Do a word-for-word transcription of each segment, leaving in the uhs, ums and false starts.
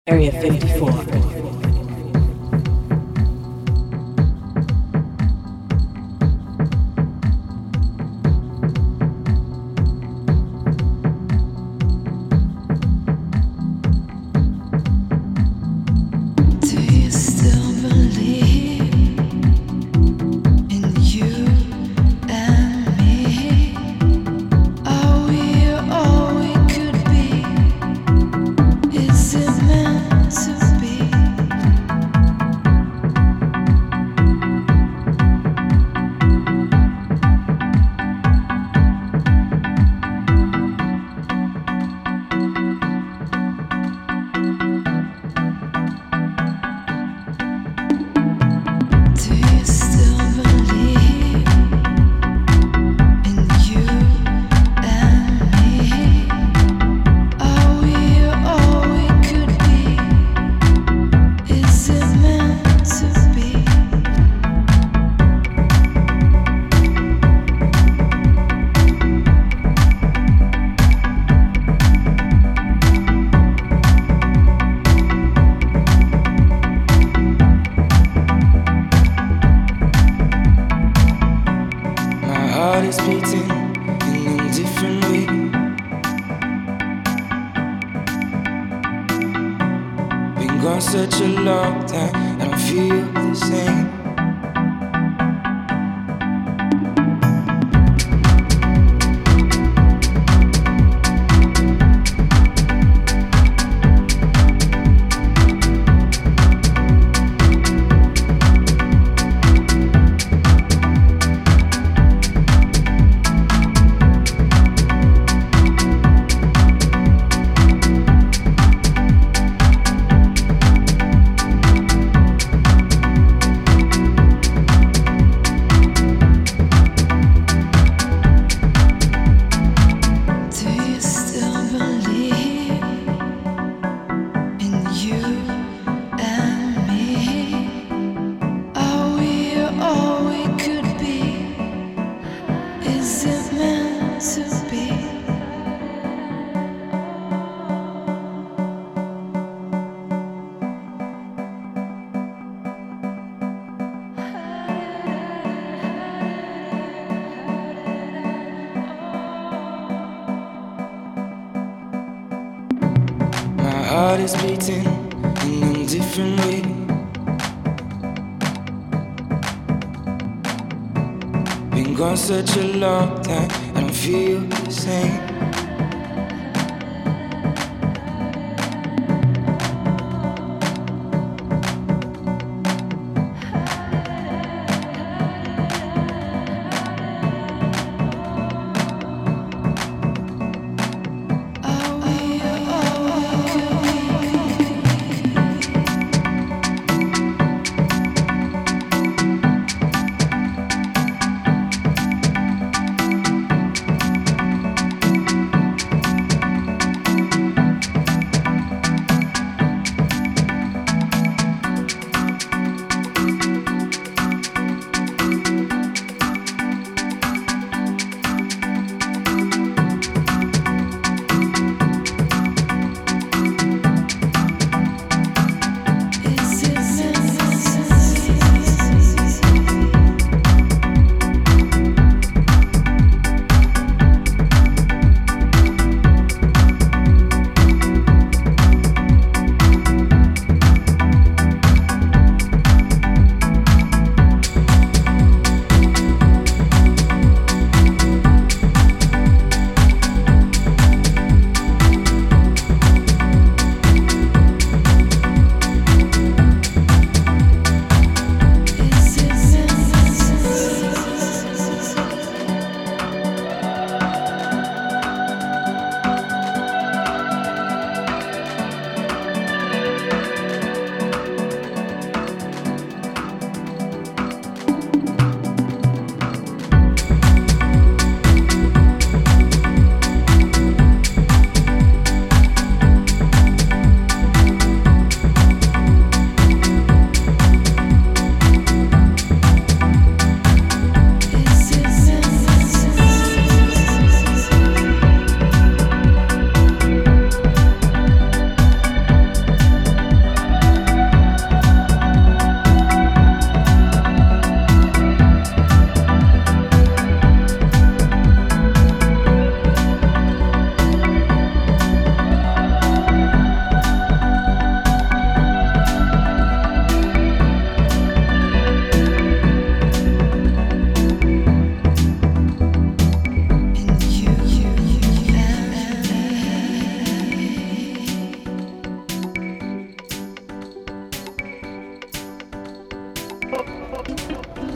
Area fifty-four. Such a long time, I don't feel the same.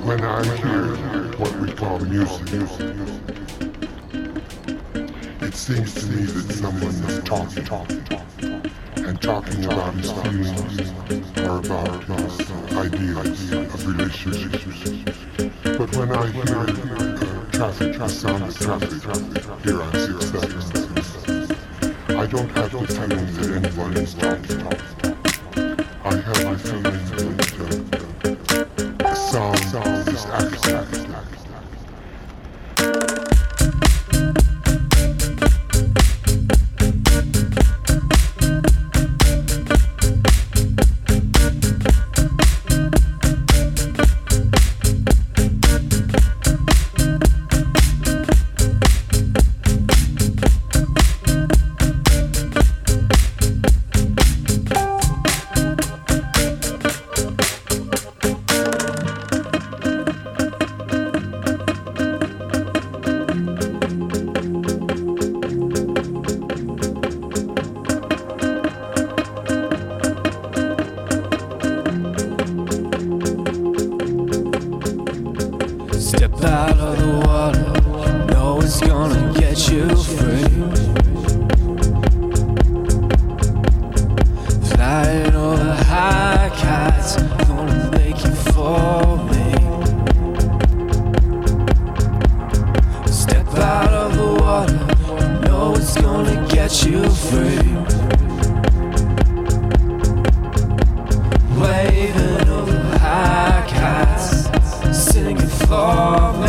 When I hear what we call music, it seems to me that someone is talking, and talking about his feelings or about his ideas of relationships. But when I hear uh, traffic, the sound of traffic here on Sixth Avenue, I don't have the feeling that anyone is talking. I have the feeling that uh, the sound is acting. Out of the water, know it's gonna get you free. Flying over high kites, gonna make you for me. Step out of the water, know it's gonna get you free. Waving over high kites, singing for me.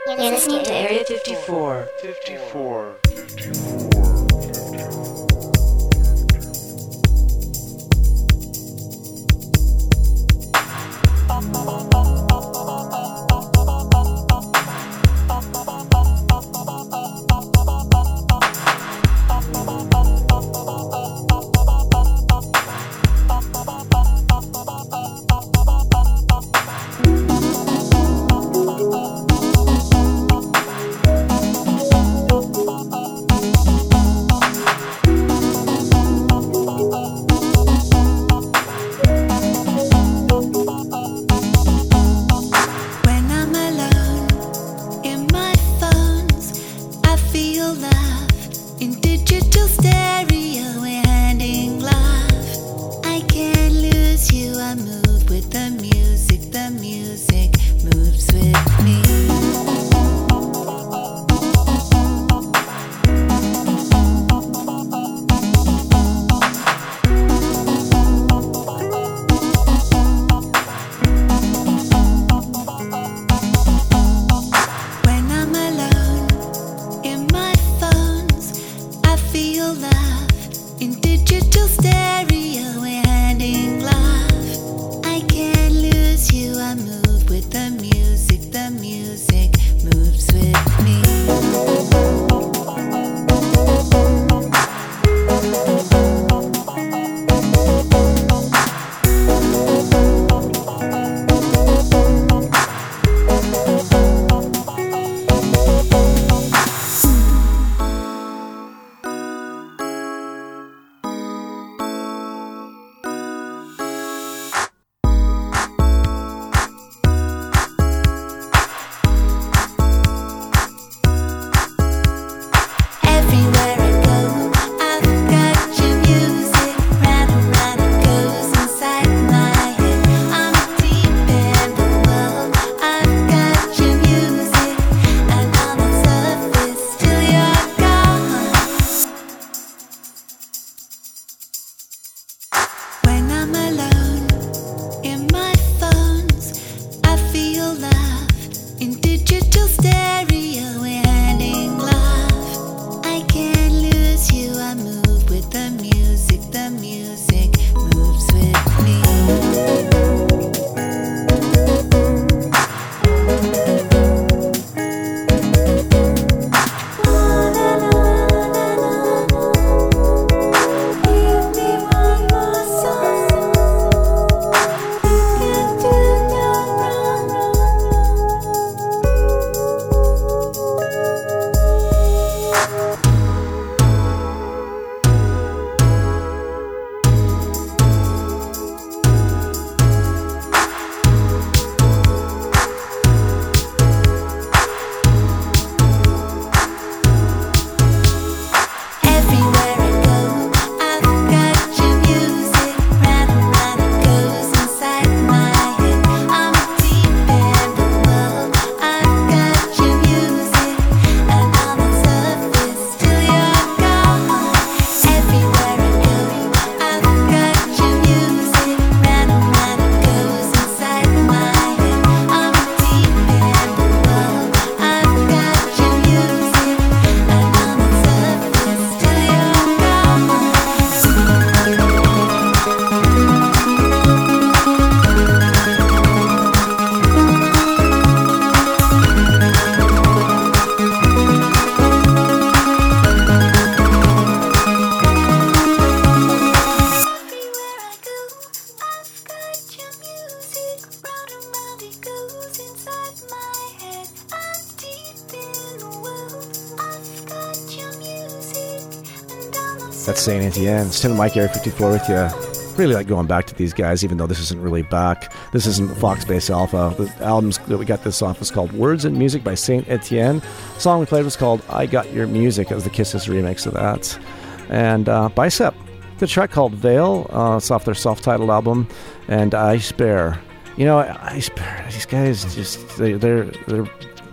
You're listening to Area fifty-four. fifty-four. That's Saint Etienne. It's Tim and Mike, Area fifty-four with you. Really like going back to these guys, even though this isn't really back. This isn't Fox Base Alpha. The albums that we got this off was called Words and Music by Saint Etienne. The song we played was called I Got Your Music, as the Kisses remix of that. And uh, Bicep, the track called Veil. Uh, it's off their self-titled album. And Ice Bear. You know, Ice Bear, these guys just, they, they're, they're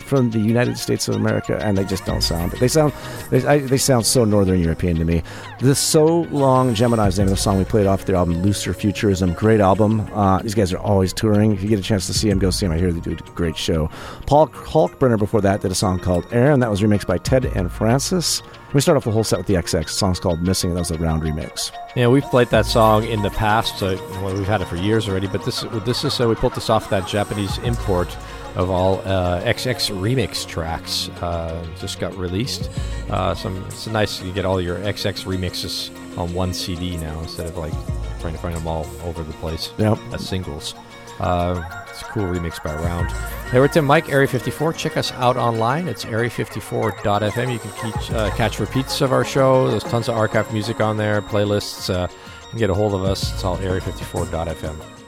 from the United States of America, and they just don't sound. They sound, they, I, they sound so Northern European to me. The So Long Gemini's name of the song we played off their album Looser Futurism. Great album. Uh, these guys are always touring. If you get a chance to see them, go see them. I hear they do a great show. Paul Kalkbrenner before that did a song called Aaron. That was remixed by Ted and Francis. We start off the whole set with the X X. The song's called Missing, and that was a round remix. Yeah, we've played that song in the past. Uh, well, we've had it for years already, but this this is uh, we pulled this off that Japanese import of all uh, X X remix tracks. Uh, just got released. Uh, some it's nice you get all your X X remixes on one C D now instead of like trying to find them all over the place Yep. as singles. Uh, it's a cool remix by Round. Hey, we're Tim Mike, Area fifty-four. Check us out online. It's area fifty-four dot f m. You can keep, uh, catch repeats of our show. There's tons of archive music on there, playlists. Uh, you can get a hold of us. It's all area fifty-four dot f m.